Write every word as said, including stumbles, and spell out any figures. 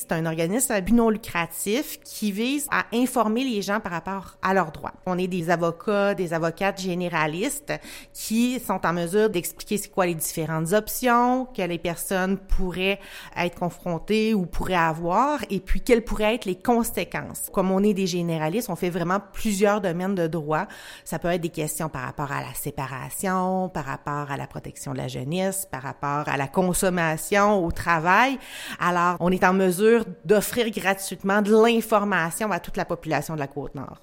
c'est un organisme à but non lucratif qui vise à informer les gens par rapport à leurs droits. On est des avocats, des avocates généralistes qui sont en mesure d'expliquer c'est quoi les différentes options que les personnes pourraient être confrontées ou pourraient avoir et puis quelles pourraient être les conséquences. Comme on est des généralistes, on fait vraiment plusieurs domaines de droit. Ça peut être des questions par rapport à la séparation, par rapport à la protection de la jeunesse, par rapport à la consommation, au travail. Alors, on est en mesure d'offrir gratuitement de l'information à toute la population de la Côte-Nord.